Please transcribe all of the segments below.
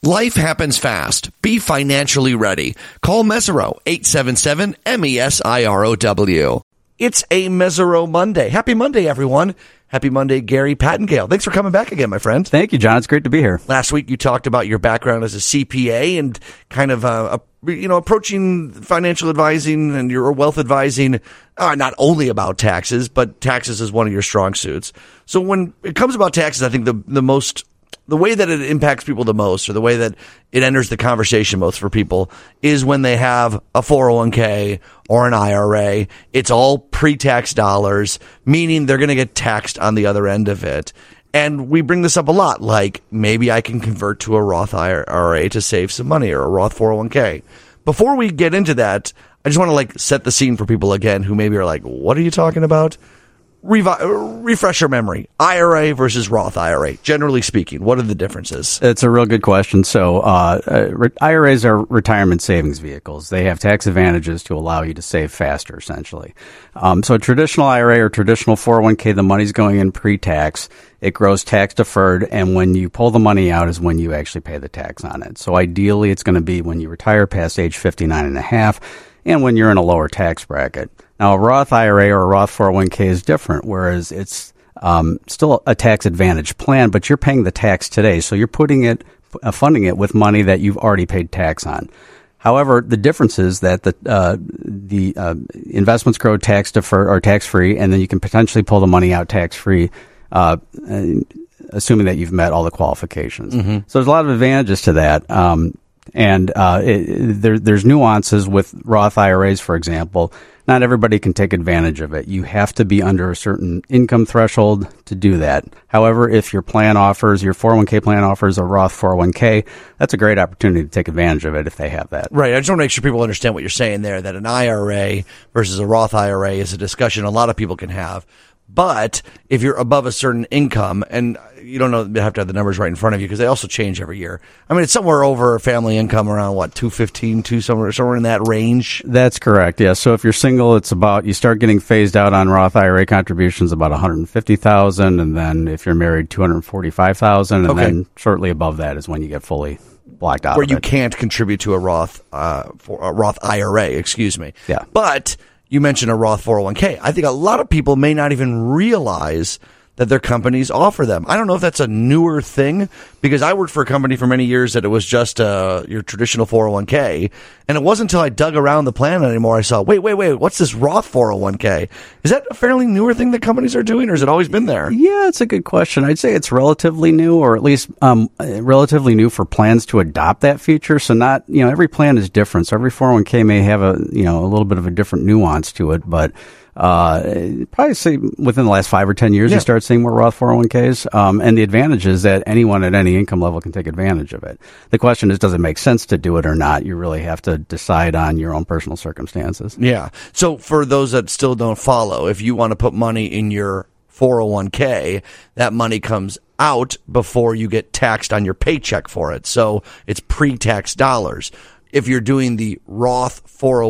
Life happens fast. Be financially ready. Call Mesero, 877-MESIROW. It's a Mesero Monday. Happy Monday, everyone. Happy Monday, Gary Pattengale. Thanks for coming back again, my friend. Thank you, John. It's great to be here. Last week, you talked about your background as a CPA and kind of approaching financial advising and your wealth advising, not only about taxes, but taxes is one of your strong suits. So when it comes about taxes, I think the way that it impacts people the most, or the way that it enters the conversation most for people, is when they have a 401k or an IRA. It's all pre-tax dollars, meaning they're going to get taxed on the other end of it. And we bring this up a lot, like maybe I can convert to a Roth IRA to save some money, or a Roth 401k. Before we get into that, I just want to set the scene for people again who maybe are like, what are you talking about? Refresh your memory. IRA versus Roth IRA. Generally speaking, what are the differences? It's a real good question. So IRAs are retirement savings vehicles. They have tax advantages to allow you to save faster, essentially. So a traditional IRA or traditional 401k, the money's going in pre-tax. It grows tax deferred, and when you pull the money out is when you actually pay the tax on it. So ideally, it's going to be when you retire past age 59 and a half, and when you're in a lower tax bracket. Now, a Roth IRA or a Roth 401k is different, whereas it's still a tax advantage plan, but you're paying the tax today. So you're funding it with money that you've already paid tax on. However, the difference is that the investments grow tax deferred or tax free, and then you can potentially pull the money out tax free, assuming that you've met all the qualifications. Mm-hmm. So there's a lot of advantages to that. There's nuances with Roth IRAs, for example. Not everybody can take advantage of it. You have to be under a certain income threshold to do that. However, if your 401k plan offers a Roth 401k, that's a great opportunity to take advantage of it if they have that. Right. I just want to make sure people understand what you're saying there, that an IRA versus a Roth IRA is a discussion a lot of people can have. But if you're above a certain income, and you don't have to have the numbers right in front of you because they also change every year. I mean, it's somewhere over family income around $215, somewhere in that range. That's correct. Yeah. So if you're single, it's about, you start getting phased out on Roth IRA contributions about $150,000, and then if you're married, $245,000, and then shortly above that is when you get fully blocked out. Where you can't contribute to a Roth IRA. Excuse me. Yeah. But you mentioned a Roth 401k. I think a lot of people may not even realize that their companies offer them. I don't know if that's a newer thing, because I worked for a company for many years that it was just your traditional 401k. And it wasn't until I dug around the plan anymore I saw, wait, what's this Roth 401k? Is that a fairly newer thing that companies are doing, or has it always been there? Yeah, it's a good question. I'd say it's relatively new, or at least relatively new for plans to adopt that feature. So not, every plan is different. So every 401k may have a little bit of a different nuance to it, but probably say within the last 5 or 10 years, you start seeing more Roth 401ks. And the advantage is that anyone at any income level can take advantage of it. The question is, does it make sense to do it or not? You really have to decide on your own personal circumstances. Yeah. So for those that still don't follow, if you want to put money in your 401k, that money comes out before you get taxed on your paycheck for it. So it's pre-tax dollars. If you're doing the Roth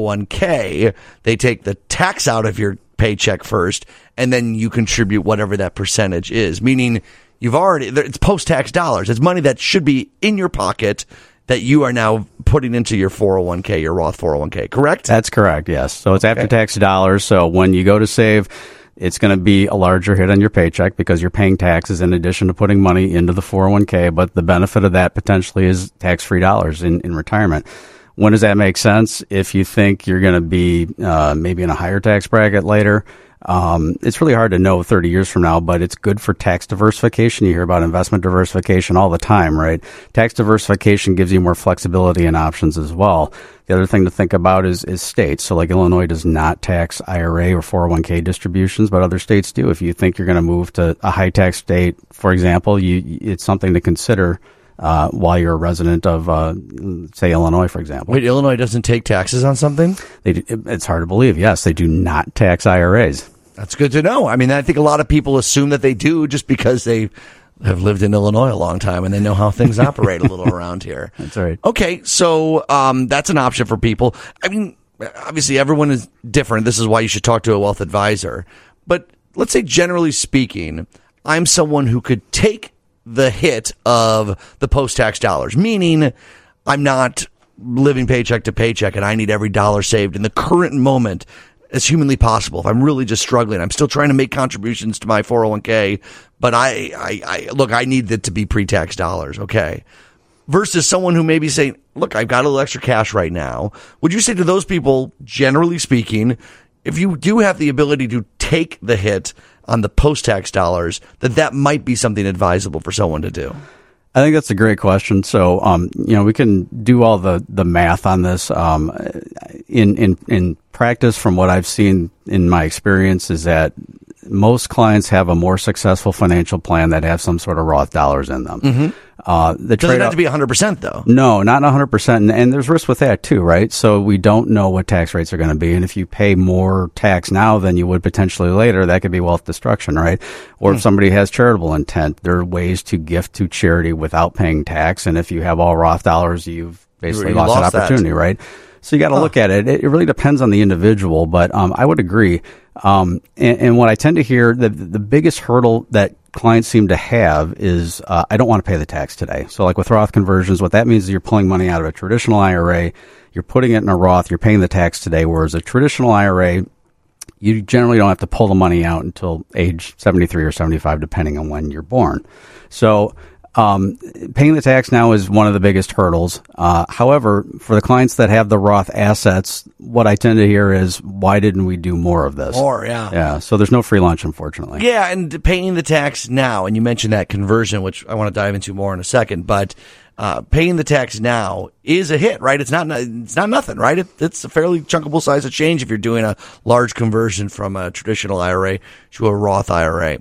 401k, they take the tax out of your paycheck first, and then you contribute whatever that percentage is, meaning it's post-tax dollars. It's money that should be in your pocket that you are now putting into your 401k, your Roth 401k, correct? That's correct, yes. So it's after-tax dollars. So when you go to save, it's going to be a larger hit on your paycheck because you're paying taxes in addition to putting money into the 401k. But the benefit of that potentially is tax-free dollars in retirement. When does that make sense? If you think you're going to be maybe in a higher tax bracket later, it's really hard to know 30 years from now, but it's good for tax diversification. You hear about investment diversification all the time, right? Tax diversification gives you more flexibility and options as well. The other thing to think about is states. So like Illinois does not tax IRA or 401k distributions, but other states do. If you think you're going to move to a high tax state, for example, it's something to consider while you're a resident of, say, Illinois, for example. Wait, Illinois doesn't take taxes on something? It's hard to believe. Yes, they do not tax IRAs. That's good to know. I mean, I think a lot of people assume that they do just because they have lived in Illinois a long time and they know how things operate a little around here. That's right. Okay, so that's an option for people. I mean, obviously everyone is different. This is why you should talk to a wealth advisor. But let's say, generally speaking, I'm someone who could take the hit of the post-tax dollars, meaning I'm not living paycheck to paycheck and I need every dollar saved in the current moment as humanly possible. If I'm really just struggling, I'm still trying to make contributions to my 401k, but I need it to be pre-tax dollars. Okay. Versus someone who may be saying, look, I've got a little extra cash right now. Would you say to those people, generally speaking, if you do have the ability to take the hit on the post-tax dollars, that might be something advisable for someone to do? I think that's a great question. So, we can do all the math on this. In practice, from what I've seen in my experience, is that most clients have a more successful financial plan that have some sort of Roth dollars in them. Mm-hmm. Doesn't have to be 100% though. No, not 100%. And there's risk with that too, right? So we don't know what tax rates are going to be. And if you pay more tax now than you would potentially later, that could be wealth destruction, right? Or if somebody has charitable intent, there are ways to gift to charity without paying tax. And if you have all Roth dollars, you've basically lost that opportunity, right? So you got to look at it. It really depends on the individual, but I would agree. And what I tend to hear, the biggest hurdle that clients seem to have is I don't want to pay the tax today. So like with Roth conversions, what that means is you're pulling money out of a traditional IRA, you're putting it in a Roth, you're paying the tax today, whereas a traditional IRA, you generally don't have to pull the money out until age 73 or 75, depending on when you're born. So paying the tax now is one of the biggest hurdles. However, for the clients that have the Roth assets, what I tend to hear is, why didn't we do more of this? More, yeah. Yeah, so there's no free lunch, unfortunately. Yeah, and paying the tax now, and you mentioned that conversion, which I want to dive into more in a second, but paying the tax now is a hit, right? It's not nothing, right? It's a fairly chunkable size of change if you're doing a large conversion from a traditional IRA to a Roth IRA.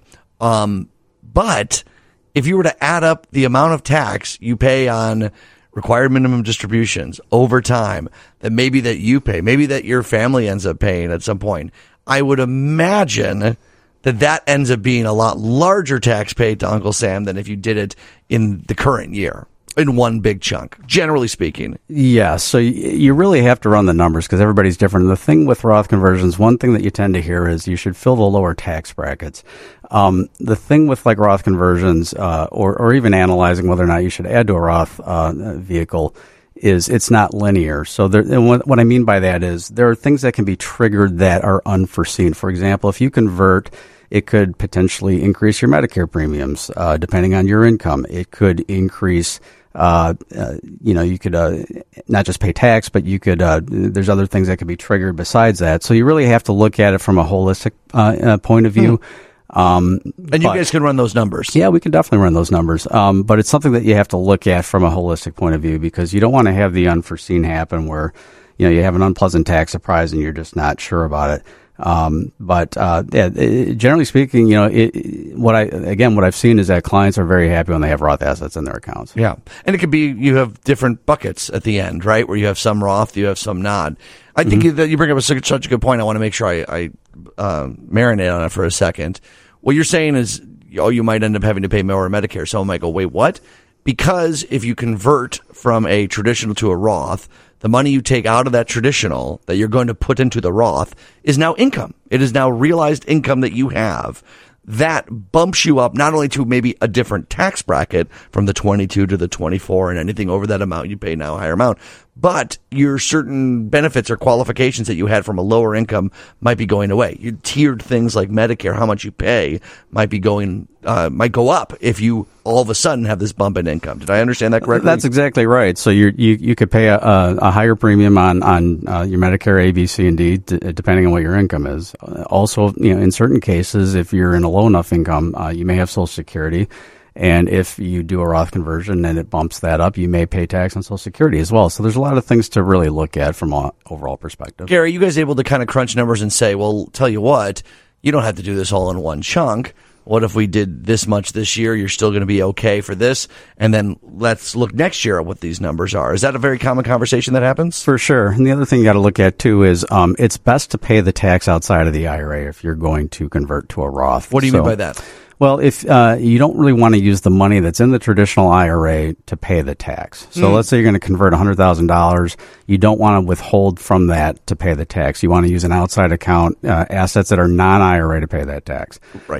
But if you were to add up the amount of tax you pay on required minimum distributions over time, that you pay, maybe that your family ends up paying at some point, I would imagine that ends up being a lot larger tax paid to Uncle Sam than if you did it in the current year, in one big chunk, generally speaking. Yeah, so you really have to run the numbers because everybody's different. And the thing with Roth conversions, one thing that you tend to hear is you should fill the lower tax brackets. The thing with like Roth conversions, or even analyzing whether or not you should add to a Roth vehicle, is it's not linear. So what I mean by that is there are things that can be triggered that are unforeseen. For example, if you convert, it could potentially increase your Medicare premiums, depending on your income. It could increase, you could not just pay tax, but you could, there's other things that could be triggered besides that. So you really have to look at it from a holistic point of view. And you guys can run those numbers. Yeah, we can definitely run those numbers. But it's something that you have to look at from a holistic point of view because you don't want to have the unforeseen happen where, you have an unpleasant tax surprise and you're just not sure about it. Generally speaking, what I've seen is that clients are very happy when they have Roth assets in their accounts. Yeah. And it could be, you have different buckets at the end, right? Where you have some Roth, you have some not. I think that you bring up such a good point. I want to make sure I marinate on it for a second. What you're saying is, you might end up having to pay more Medicare. Someone might go, wait, what? Because if you convert from a traditional to a Roth, the money you take out of that traditional that you're going to put into the Roth is now income. It is now realized income that you have. That bumps you up not only to maybe a different tax bracket from the 22 to the 24, and anything over that amount you pay now a higher amount, but your certain benefits or qualifications that you had from a lower income might be going away. Your tiered things like Medicare, how much you pay, might go up if you all of a sudden have this bump in income. Did I understand that correctly? That's exactly right. So you could pay a higher premium on your Medicare A, B, C, and D, depending on what your income is. Also, in certain cases, if you're in a low enough income, you may have Social Security. And if you do a Roth conversion and it bumps that up, you may pay tax on Social Security as well. So there's a lot of things to really look at from an overall perspective. Gary, you guys able to kind of crunch numbers and say, well, tell you what, you don't have to do this all in one chunk. What if we did this much this year? You're still going to be okay for this. And then let's look next year at what these numbers are. Is that a very common conversation that happens? For sure. And the other thing you got to look at, too, is it's best to pay the tax outside of the IRA if you're going to convert to a Roth. What do you mean by that? Well, if you don't really want to use the money that's in the traditional IRA to pay the tax. So let's say you're going to convert $100,000. You don't want to withhold from that to pay the tax. You want to use an outside account, assets that are non-IRA to pay that tax. Right.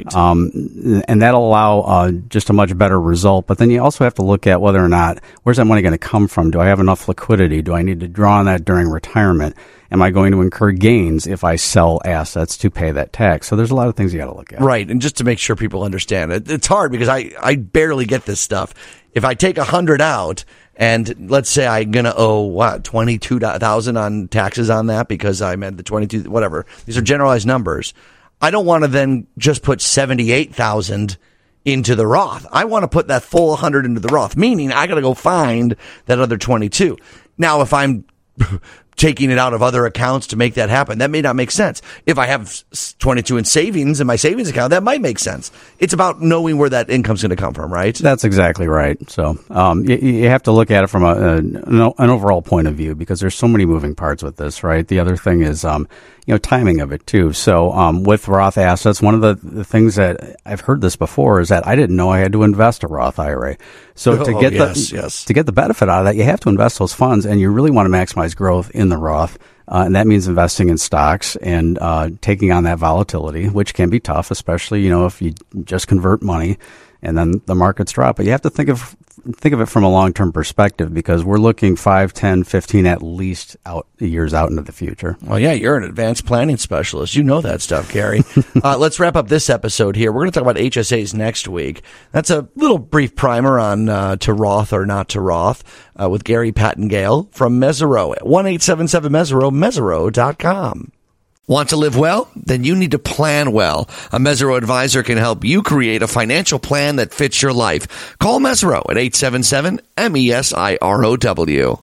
And that'll allow just a much better result. But then you also have to look at whether or not, where's that money going to come from? Do I have enough liquidity? Do I need to draw on that during retirement? Am I going to incur gains if I sell assets to pay that tax? So there's a lot of things you got to look at. Right. And just to make sure people understand it, it's hard because I barely get this stuff. If I take 100 out and let's say I'm going to owe $22,000 on taxes on that because I'm at the 22, whatever. These are generalized numbers. I don't want to then just put 78,000 into the Roth. I want to put that full 100 into the Roth, meaning I got to go find that other 22. Now, if I'm taking it out of other accounts to make that happen, that may not make sense. If I have 22 in savings in my savings account, that might make sense. It's about knowing where that income's going to come from, right? That's exactly right. So you have to look at it from an overall point of view because there's so many moving parts with this, right? The other thing is timing of it too. So with Roth assets, one of the things that I've heard this before is that I didn't know I had to invest a Roth IRA. So to get the benefit out of that, you have to invest those funds, and you really want to maximize growth in the Roth. And that means investing in stocks and taking on that volatility, which can be tough, especially, if you just convert money and then the markets drop. But you have to think of it from a long-term perspective because we're looking 5, 10, 15 at least years out into the future. Well, yeah, you're an advanced planning specialist. You know that stuff, Gary. Let's wrap up this episode here. We're going to talk about HSAs next week. That's a little brief primer on to Roth or not to Roth with Gary Pattengale from Mesirow at 1-877-Mesirow, Mesirow.com. Want to live well? Then you need to plan well. A Mesirow advisor can help you create a financial plan that fits your life. Call Mesirow at 877-MESIROW.